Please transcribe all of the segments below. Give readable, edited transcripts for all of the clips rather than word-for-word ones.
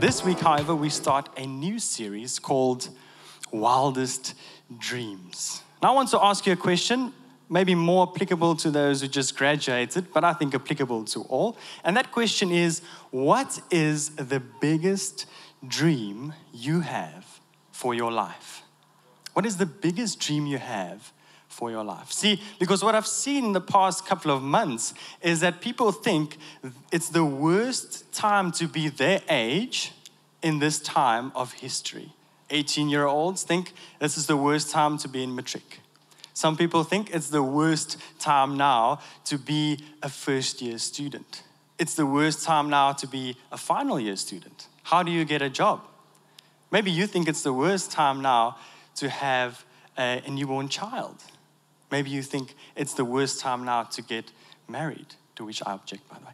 This week, however, we start a new series called Wildest Dreams. Now, I want to ask you a question, maybe more applicable to those who just graduated, but I think applicable to all. And that question is, what is the biggest dream you have for your life? What is the biggest dream you have for your life? See, because what I've seen in the past couple of months is that people think it's the worst time to be their age in this time of history. 18-year-olds think this is the worst time to be in matric. Some people think it's the worst time now to be a first-year student. It's the worst time now to be a final-year student. How do you get a job? Maybe you think it's the worst time now to have a newborn child. Maybe you think it's the worst time now to get married, to which I object, by the way.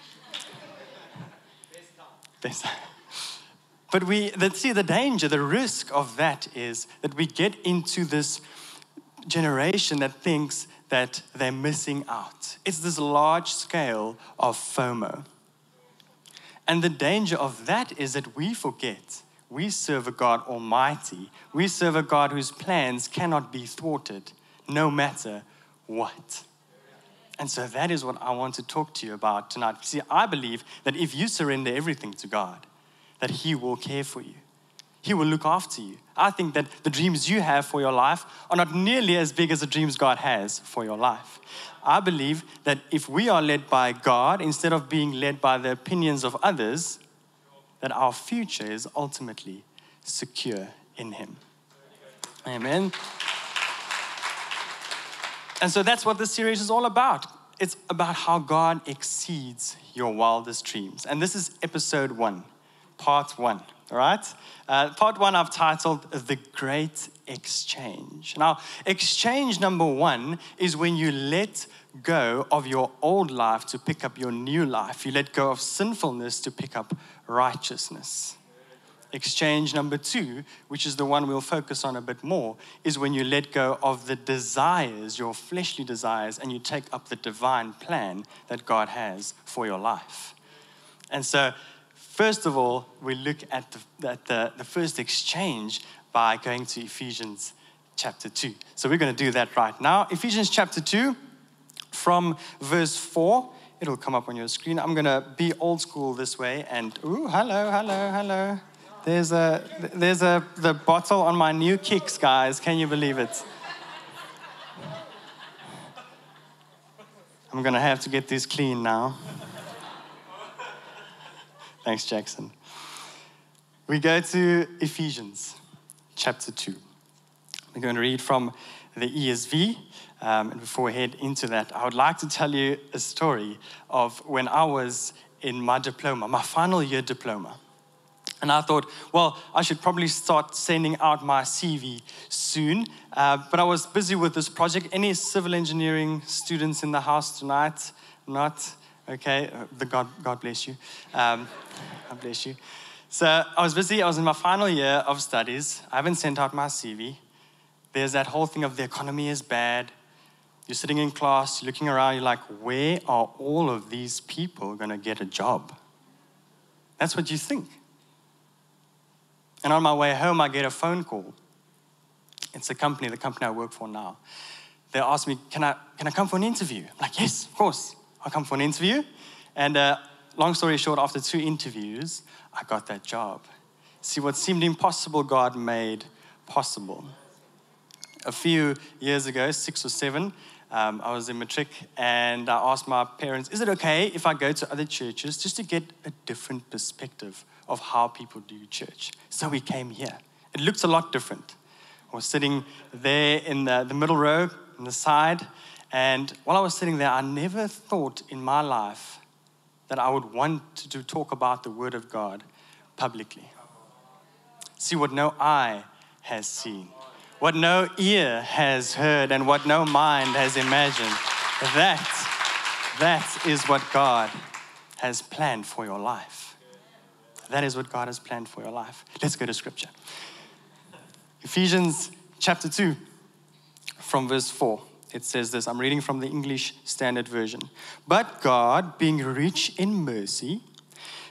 Best time. But the danger, the risk of that is that we get into this generation that thinks that they're missing out. It's this large scale of FOMO. And the danger of that is that we forget we serve a God Almighty. We serve a God whose plans cannot be thwarted, no matter what. And so that is what I want to talk to you about tonight. See, I believe that if you surrender everything to God, that He will care for you. He will look after you. I think that the dreams you have for your life are not nearly as big as the dreams God has for your life. I believe that if we are led by God, instead of being led by the opinions of others, that our future is ultimately secure in Him. Amen. And so that's what this series is all about. It's about how God exceeds your wildest dreams. And this is episode 1, part 1. All right? Part 1 I've titled The Great Exchange. Now, exchange number 1 is when you let go of your old life to pick up your new life. You let go of sinfulness to pick up righteousness. Exchange number 2, which is the one we'll focus on a bit more, is when you let go of the desires, your fleshly desires, and you take up the divine plan that God has for your life. And so, first of all, we look at the first exchange by going to Ephesians chapter 2. So we're going to do that right now. Ephesians chapter 2, from verse 4. It'll come up on your screen. I'm going to be old school this way. And, hello. There's the bottle on my new kicks, guys. Can you believe it? I'm going to have to get this clean now. Thanks, Jackson. We go to Ephesians chapter 2. We're going to read from the ESV. And before we head into that, I would like to tell you a story of when I was in my diploma, my final year diploma. And I thought, well, I should probably start sending out my CV soon. But I was busy with this project. Any civil engineering students in the house tonight? Not? Okay, God bless you. God bless you. So I was busy. I was in my final year of studies. I haven't sent out my CV. There's that whole thing of the economy is bad. You're sitting in class, you're looking around, you're like, where are all of these people going to get a job? That's what you think. And on my way home, I get a phone call. It's the company I work for now. They asked me, can I come for an interview? I'm like, yes, of course. I'll come for an interview. And long story short, after 2 interviews, I got that job. See, what seemed impossible, God made possible. A few years ago, 6 or 7, I was in matric, and I asked my parents, is it okay if I go to other churches just to get a different perspective of how people do church? So we came here. It looks a lot different. I was sitting there in the middle row, on the side, and while I was sitting there, I never thought in my life that I would want to talk about the Word of God publicly. See, what no eye has seen, what no ear has heard, and what no mind has imagined, that is what God has planned for your life. That is what God has planned for your life. Let's go to Scripture. Ephesians chapter 2, from verse 4. It says this. I'm reading from the English Standard Version. But God, being rich in mercy,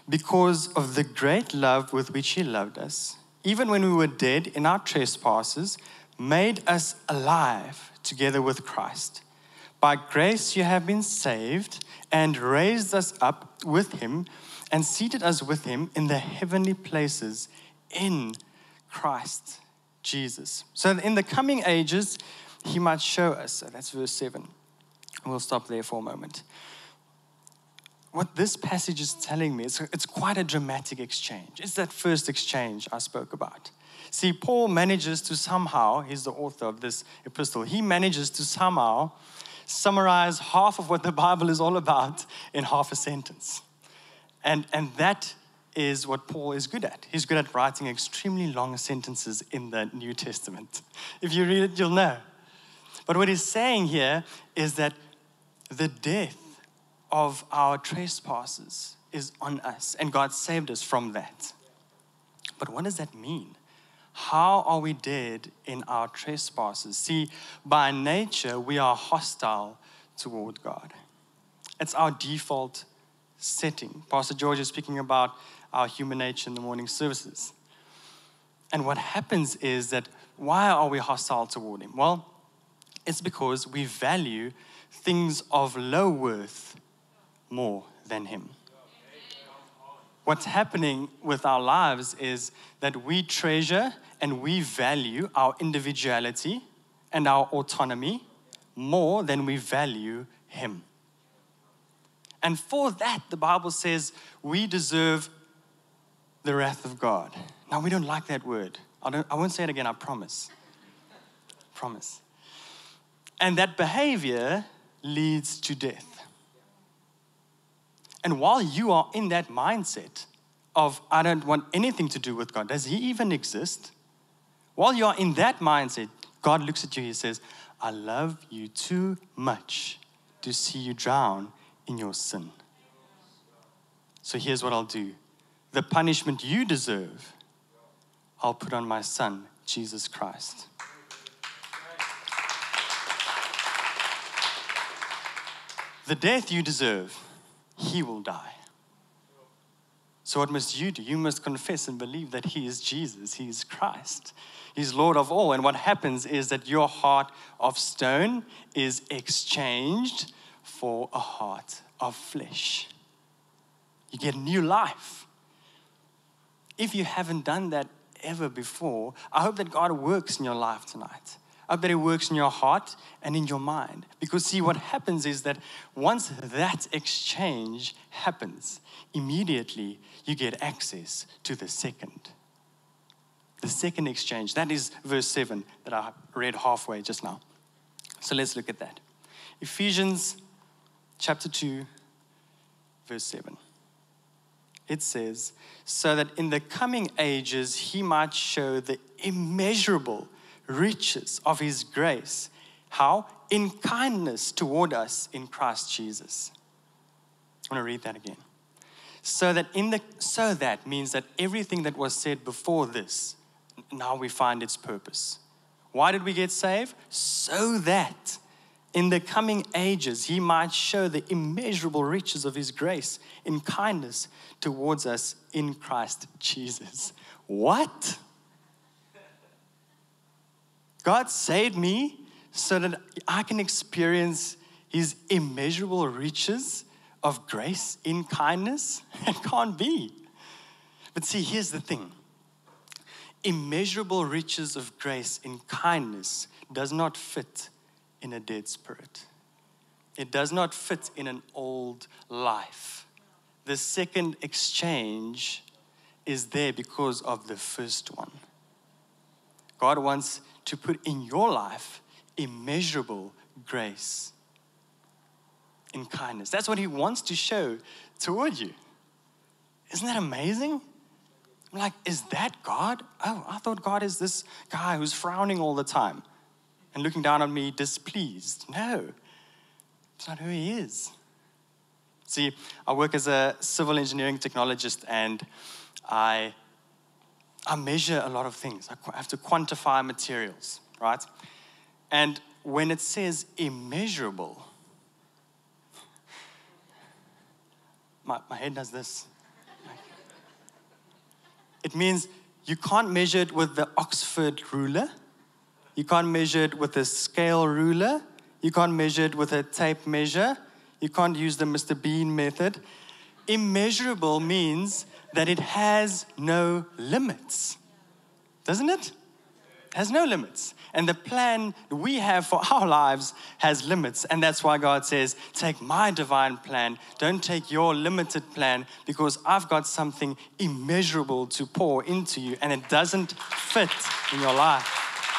because of the great love with which he loved us, even when we were dead in our trespasses, made us alive together with Christ. By grace you have been saved, and raised us up with him, and seated us with him in the heavenly places in Christ Jesus. So that in the coming ages, he might show us. So that's verse 7. We'll stop there for a moment. What this passage is telling me, it's quite a dramatic exchange. It's that first exchange I spoke about. See, Paul manages to somehow, he's the author of this epistle, he manages to somehow summarize half of what the Bible is all about in half a sentence. And that is what Paul is good at. He's good at writing extremely long sentences in the New Testament. If you read it, you'll know. But what he's saying here is that the death of our trespasses is on us, and God saved us from that. But what does that mean? How are we dead in our trespasses? See, by nature, we are hostile toward God. It's our default setting. Pastor George is speaking about our human nature in the morning services. And what happens is that, why are we hostile toward him? Well, it's because we value things of low worth more than him. What's happening with our lives is that we treasure and we value our individuality and our autonomy more than we value him. And for that, the Bible says we deserve the wrath of God. Now, we don't like that word. I won't say it again, I promise. Promise. And that behavior leads to death. And while you are in that mindset of, I don't want anything to do with God, does he even exist? While you are in that mindset, God looks at you, he says, I love you too much to see you drown in your sin. So here's what I'll do. The punishment you deserve, I'll put on my son, Jesus Christ. The death you deserve, he will die. So what must you do? You must confess and believe that he is Jesus, he is Christ. He's Lord of all. And what happens is that your heart of stone is exchanged for a heart of flesh. You get new life. If you haven't done that ever before, I hope that God works in your life tonight. I hope that it works in your heart and in your mind. Because see, what happens is that once that exchange happens, immediately you get access to the second. The second exchange. That is verse 7 that I read halfway just now. So let's look at that. Ephesians chapter 2, verse 7. It says, so that in the coming ages he might show the immeasurable riches of his grace. How? In kindness toward us in Christ Jesus. I want to read that again. So that means that everything that was said before this, now we find its purpose. Why did we get saved? So that in the coming ages he might show the immeasurable riches of his grace in kindness towards us in Christ Jesus. What? God saved me so that I can experience his immeasurable riches of grace in kindness? It can't be. But see, here's the thing. Immeasurable riches of grace in kindness does not fit in a dead spirit. It does not fit in an old life. The second exchange is there because of the first one. God wants to put in your life immeasurable grace in kindness. That's what he wants to show toward you. Isn't that amazing? I'm like, is that God? Oh, I thought God is this guy who's frowning all the time and looking down on me displeased. No, it's not who he is. See, I work as a civil engineering technologist, and I measure a lot of things. I have to quantify materials, right? And when it says immeasurable, my head does this. Like, It means you can't measure it with the Oxford ruler. You can't measure it with a scale ruler. You can't measure it with a tape measure. You can't use the Mr. Bean method. Immeasurable means that it has no limits. Doesn't it? It has no limits. And the plan we have for our lives has limits. And that's why God says, take my divine plan. Don't take your limited plan, because I've got something immeasurable to pour into you, and it doesn't fit in your life.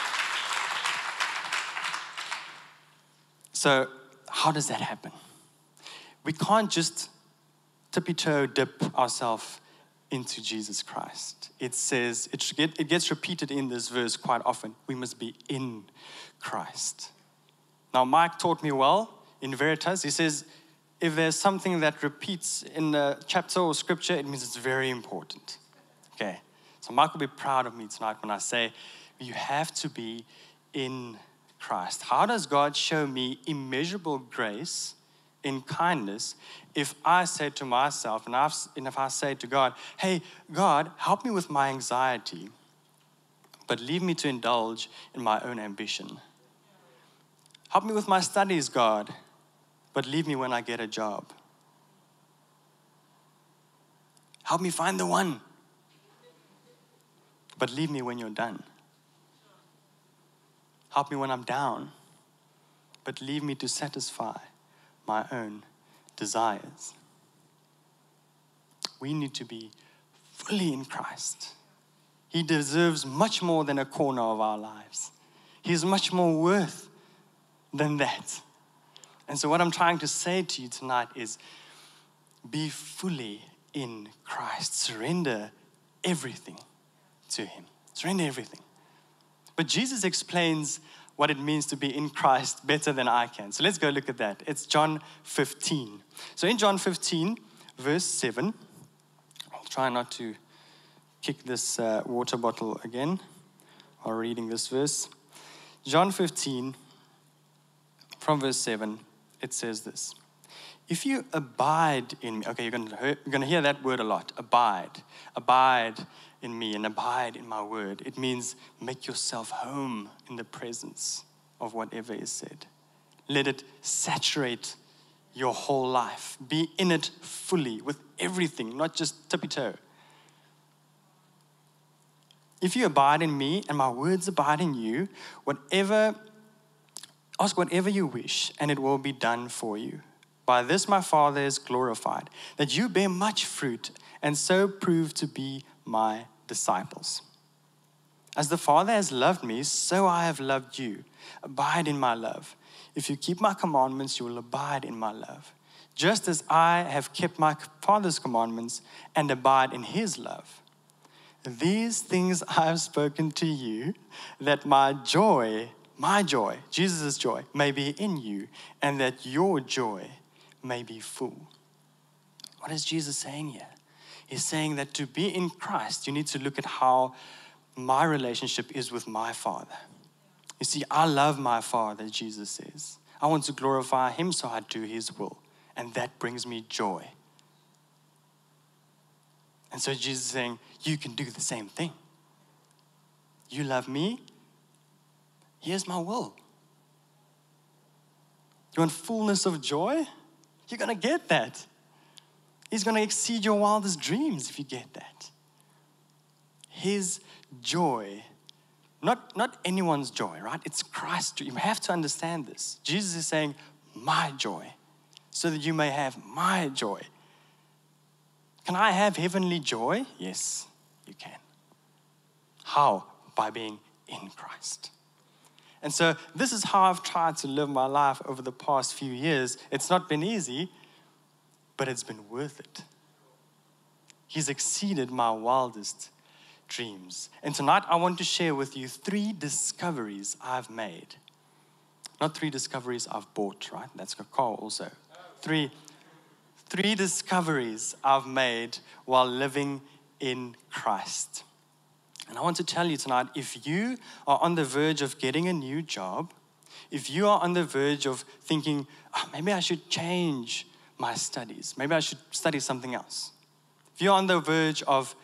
So how does that happen? We can't just tippy-toe dip ourselves into Jesus Christ. It says, it gets repeated in this verse quite often. We must be in Christ. Now, Mike taught me well in Veritas. He says, if there's something that repeats in the chapter or scripture, it means it's very important. Okay. So Mike will be proud of me tonight when I say, you have to be in Christ. How does God show me immeasurable grace in kindness if I say to myself, and if I say to God, hey, God, help me with my anxiety, but leave me to indulge in my own ambition. Help me with my studies, God, but leave me when I get a job. Help me find the one, but leave me when you're done. Help me when I'm down, but leave me to satisfy my own desires. We need to be fully in Christ. He deserves much more than a corner of our lives. He's much more worth than that. And so what I'm trying to say to you tonight is, be fully in Christ. Surrender everything to Him. Surrender everything. But Jesus explains what it means to be in Christ better than I can. So let's go look at that. It's John 15. So in John 15, verse 7, I'll try not to kick this water bottle again while reading this verse. John 15, from verse 7, it says this. If you abide in me, okay, you're going to hear that word a lot, abide. Abide in me and abide in my word. It means make yourself home in the presence of whatever is said. Let it saturate your whole life. Be in it fully with everything, not just tippy-toe. If you abide in me and my words abide in you, ask whatever you wish and it will be done for you. By this my Father is glorified, that you bear much fruit and so prove to be my disciples. As the Father has loved me, so I have loved you. Abide in my love. If you keep my commandments, you will abide in my love. Just as I have kept my Father's commandments and abide in his love. These things I have spoken to you, that my joy, Jesus' joy, may be in you, and that your joy may be full. What is Jesus saying here? He's saying that to be in Christ, you need to look at how my relationship is with my Father. You see, I love my Father, Jesus says. I want to glorify him, so I do his will. And that brings me joy. And so Jesus is saying, you can do the same thing. You love me, here's my will. You want fullness of joy? You're going to get that. He's going to exceed your wildest dreams if you get that. His joy, not anyone's joy, right? It's Christ's joy. You have to understand this. Jesus is saying, my joy, so that you may have my joy. Can I have heavenly joy? Yes, you can. How? By being in Christ. And so this is how I've tried to live my life over the past few years. It's not been easy, but it's been worth it. He's exceeded my wildest dreams. And tonight I want to share with you 3 discoveries I've made. Not 3 discoveries I've bought, right? That's a car also. 3 discoveries I've made while living in Christ. And I want to tell you tonight, if you are on the verge of getting a new job, if you are on the verge of thinking, maybe I should change my studies, maybe I should study something else. If you're on the verge of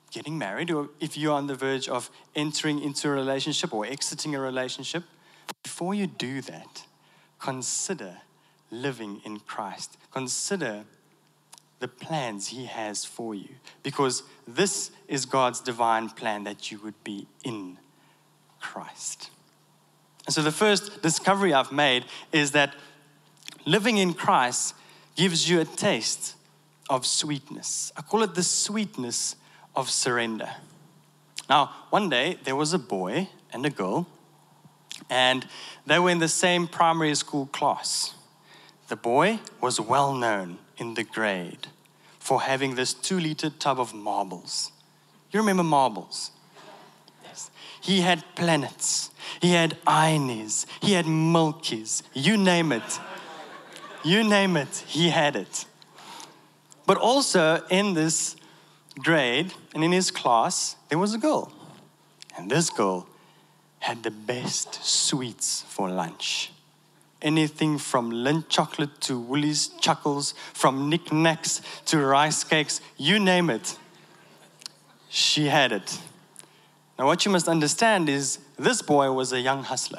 getting married, or if you're on the verge of entering into a relationship or exiting a relationship, before you do that, consider living in Christ. Consider the plans He has for you, because this is God's divine plan, that you would be in Christ. And so the first discovery I've made is that living in Christ gives you a taste of sweetness. I call it the sweetness of surrender. Now, one day there was a boy and a girl, and they were in the same primary school class. The boy was well known in the grade for having this 2-liter tub of marbles. You remember marbles? Yes. He had planets, he had ionies, he had milkies, you name it. You name it, he had it. But also in this grade and in his class, there was a girl. And this girl had the best sweets for lunch. Anything from Lindt chocolate to Woolies Chuckles, from knickknacks to rice cakes, you name it. She had it. Now what you must understand is this boy was a young hustler.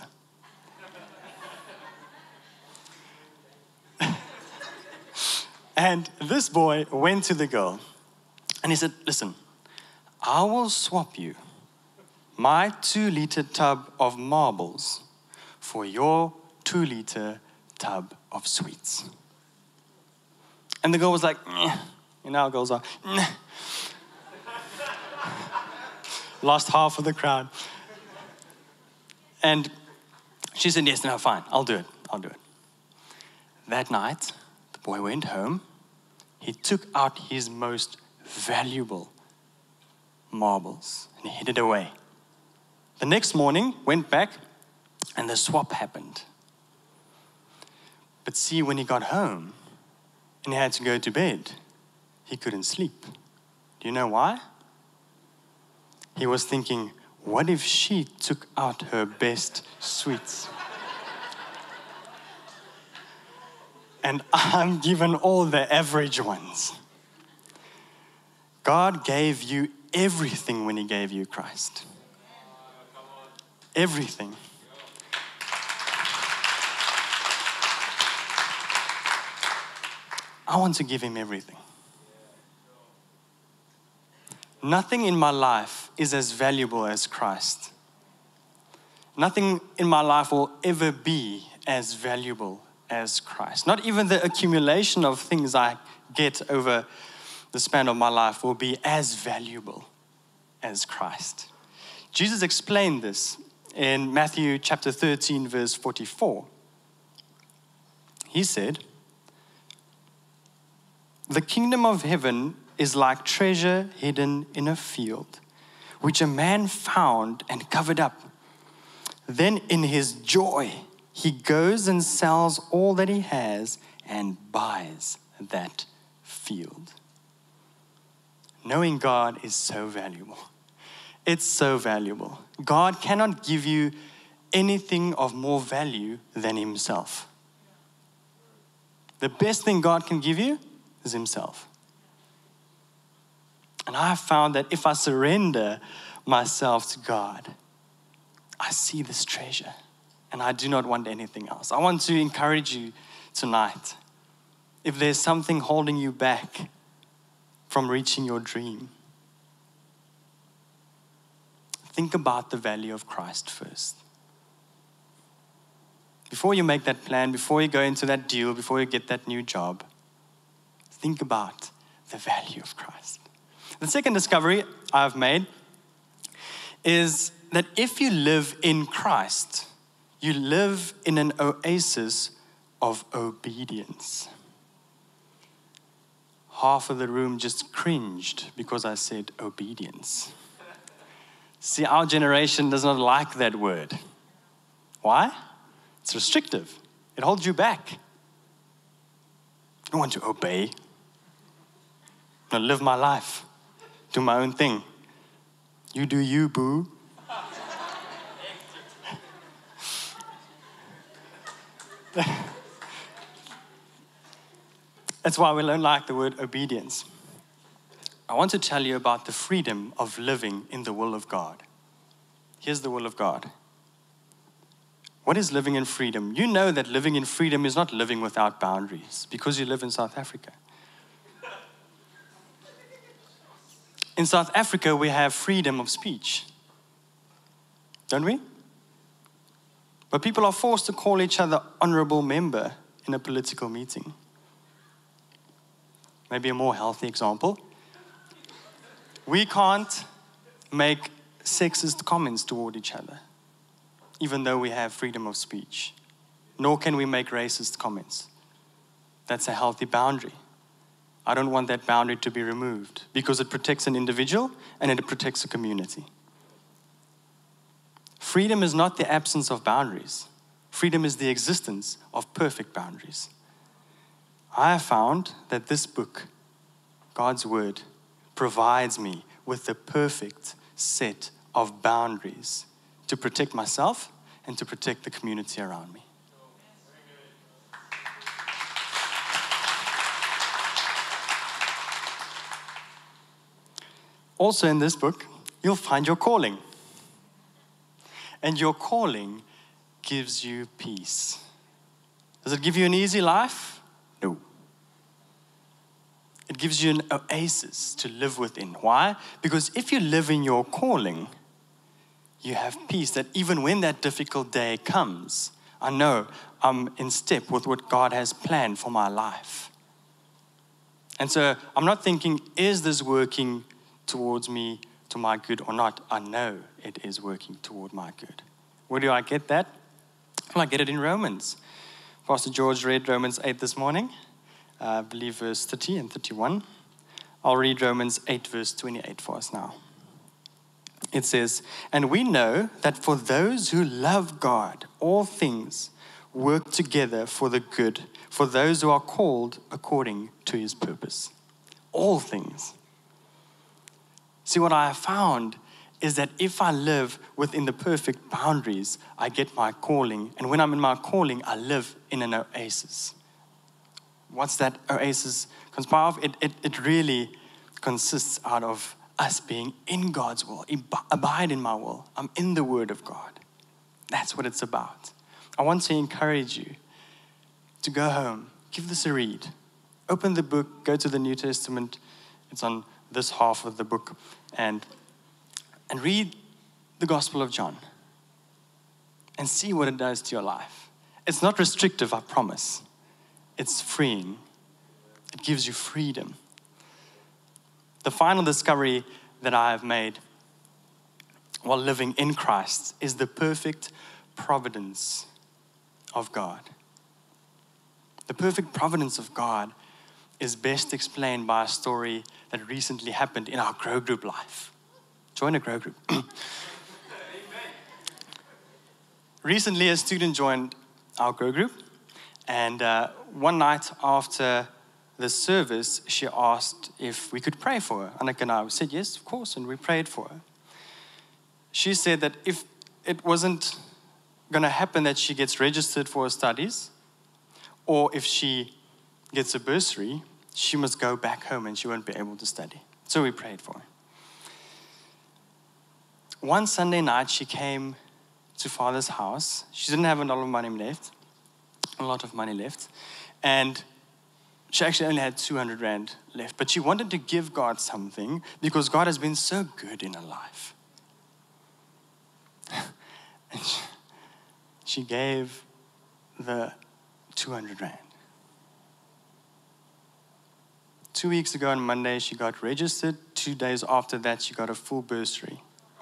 And this boy went to the girl and he said, listen, I will swap you my 2-liter tub of marbles for your 2-liter tub of sweets. And the girl was like, "Nyeh." You know how girls are. "Nyeh." Lost half of the crowd. And she said, yes, no, fine, I'll do it. That night, the boy went home. He took out his most valuable marbles and he hid it away. The next morning, went back, and the swap happened. But see, when he got home and he had to go to bed, he couldn't sleep. Do you know why? He was thinking, what if she took out her best sweets? And I'm given all the average ones. God gave you everything when He gave you Christ. Everything. I want to give Him everything. Nothing in my life is as valuable as Christ. Nothing in my life will ever be as valuable as Christ. Not even the accumulation of things I get over the span of my life will be as valuable as Christ. Jesus explained this in Matthew chapter 13, verse 44. He said, the kingdom of heaven is like treasure hidden in a field, which a man found and covered up. Then in his joy, he goes and sells all that he has and buys that field. Knowing God is so valuable. It's so valuable. God cannot give you anything of more value than Himself. The best thing God can give you is Himself. And I have found that if I surrender myself to God, I see this treasure and I do not want anything else. I want to encourage you tonight. If there's something holding you back from reaching your dream, think about the value of Christ first. Before you make that plan, before you go into that deal, before you get that new job, think about the value of Christ. The second discovery I've made is that if you live in Christ, you live in an oasis of obedience. Half of the room just cringed because I said obedience. See, our generation does not like that word. Why? It's restrictive. It holds you back. I want to obey. I live my life. Do my own thing. You do you, boo. That's why we don't like the word obedience. I want to tell you about the freedom of living in the will of God. Here's the will of God. What is living in freedom? You know that living in freedom is not living without boundaries because you live in South Africa. In South Africa, we have freedom of speech, don't we? But people are forced to call each other honorable member in a political meeting. Maybe a more healthy example. We can't make sexist comments toward each other, even though we have freedom of speech. Nor can we make racist comments. That's a healthy boundary. I don't want that boundary to be removed because it protects an individual and it protects a community. Freedom is not the absence of boundaries. Freedom is the existence of perfect boundaries. I have found that this book, God's Word, provides me with the perfect set of boundaries to protect myself and to protect the community around me. Also in this book, you'll find your calling. And your calling gives you peace. Does it give you an easy life? No. It gives you an oasis to live within. Why? Because if you live in your calling, you have peace that even when that difficult day comes, I know I'm in step with what God has planned for my life. And so I'm not thinking, is this working towards me to my good or not? I know it is working toward my good. Where do I get that? Well, I get it in Romans. Pastor George read Romans 8 this morning. I believe verse 30 and 31. I'll read Romans 8 verse 28 for us now. It says, "And we know that for those who love God, all things work together for the good, for those who are called according to his purpose." All things. See, what I have found is that if I live within the perfect boundaries, I get my calling. And when I'm in my calling, I live in an oasis. What's that oasis conspire of? It really consists out of us being in God's will. Abide in my will. I'm in the Word of God. That's what it's about. I want to encourage you to go home, give this a read. Open the book, go to the New Testament. It's on this half of the book. And read the Gospel of John. And see what it does to your life. It's not restrictive, I promise. It's freeing. It gives you freedom. The final discovery that I have made while living in Christ is the perfect providence of God. The perfect providence of God is best explained by a story that recently happened in our Grow Group life. Join a Grow Group. Recently, a student joined our Grow Group, and one night after the service, she asked if we could pray for her. Annika and I said, yes, of course, and we prayed for her. She said that if it wasn't going to happen that she gets registered for her studies, or if she gets a bursary, she must go back home and she won't be able to study. So we prayed for her. One Sunday night, she came to Father's house. She didn't have a lot of money left. And she actually only had 200 Rand left. But she wanted to give God something because God has been so good in her life. And she gave the 200 Rand. 2 weeks ago on Monday, she got registered. 2 days after that, she got a full bursary.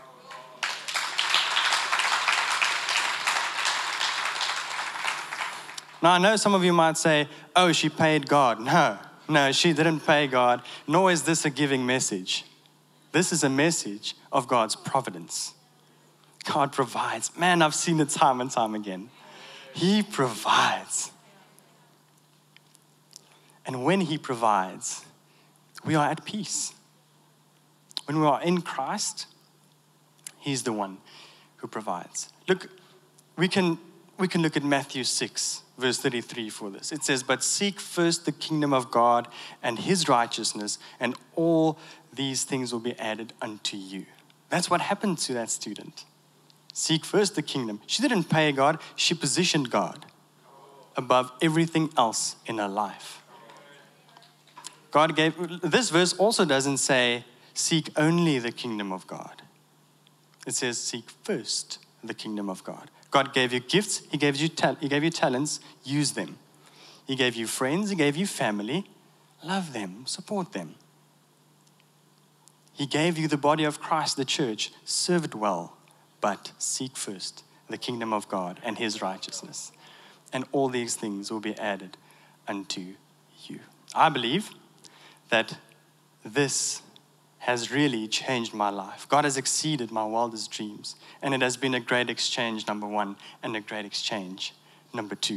Now, I know some of you might say, oh, she paid God. No, she didn't pay God, nor is this a giving message. This is a message of God's providence. God provides. Man, I've seen it time and time again. He provides. And when he provides, we are at peace. When we are in Christ, he's the one who provides. Look, we can we can look at Matthew 6, verse 33 for this. It says, but seek first the kingdom of God and his righteousness, and all these things will be added unto you. That's what happened to that student. Seek first the kingdom. She didn't pay God, she positioned God above everything else in her life. This verse also doesn't say, seek only the kingdom of God. It says, seek first the kingdom of God. God gave you gifts, he gave you talents, use them. He gave you friends, he gave you family, love them, support them. He gave you the body of Christ, the church, serve it well, but seek first the kingdom of God and his righteousness. And all these things will be added unto you. I believe that this has really changed my life. God has exceeded my wildest dreams. And it has been a great exchange, number one, and a great exchange, number two.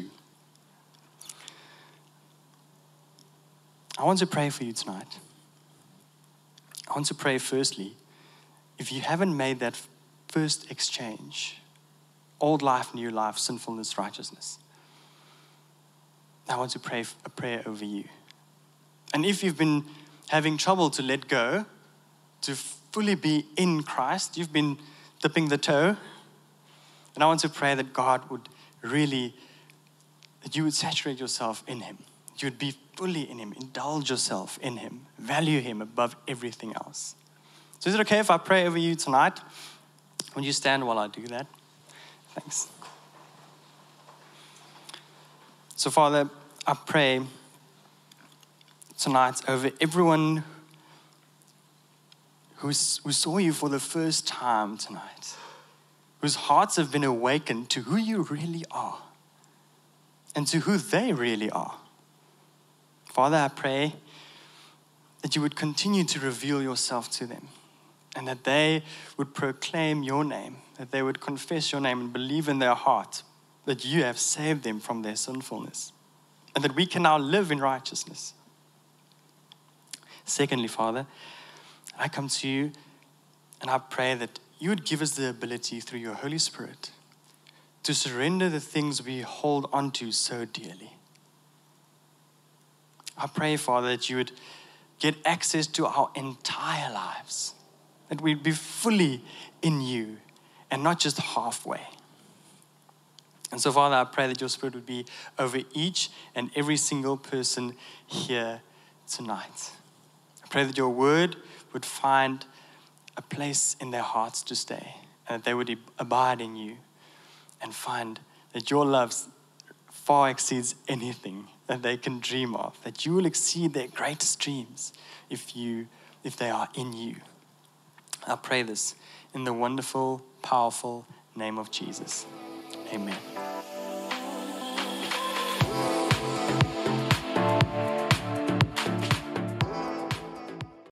I want to pray for you tonight. I want to pray firstly, if you haven't made that first exchange, old life, new life, sinfulness, righteousness, I want to pray a prayer over you. And if you've been having trouble to let go, to fully be in Christ, you've been dipping the toe, and I want to pray that God would really, that you would saturate yourself in him. You would be fully in him, indulge yourself in him, value him above everything else. So is it okay if I pray over you tonight? Would you stand while I do that? Thanks. So Father, I pray tonight over everyone who saw you for the first time tonight, whose hearts have been awakened to who you really are and to who they really are. Father, I pray that you would continue to reveal yourself to them and that they would proclaim your name, that they would confess your name and believe in their heart that you have saved them from their sinfulness and that we can now live in righteousness. Secondly, Father, I come to you and I pray that you would give us the ability through your Holy Spirit to surrender the things we hold onto so dearly. I pray, Father, that you would get access to our entire lives, that we'd be fully in you and not just halfway. And so, Father, I pray that your Spirit would be over each and every single person here tonight. I pray that your word would find a place in their hearts to stay, and that they would abide in you and find that your love far exceeds anything that they can dream of, that you will exceed their greatest dreams if they are in you. I pray this in the wonderful, powerful name of Jesus. Amen.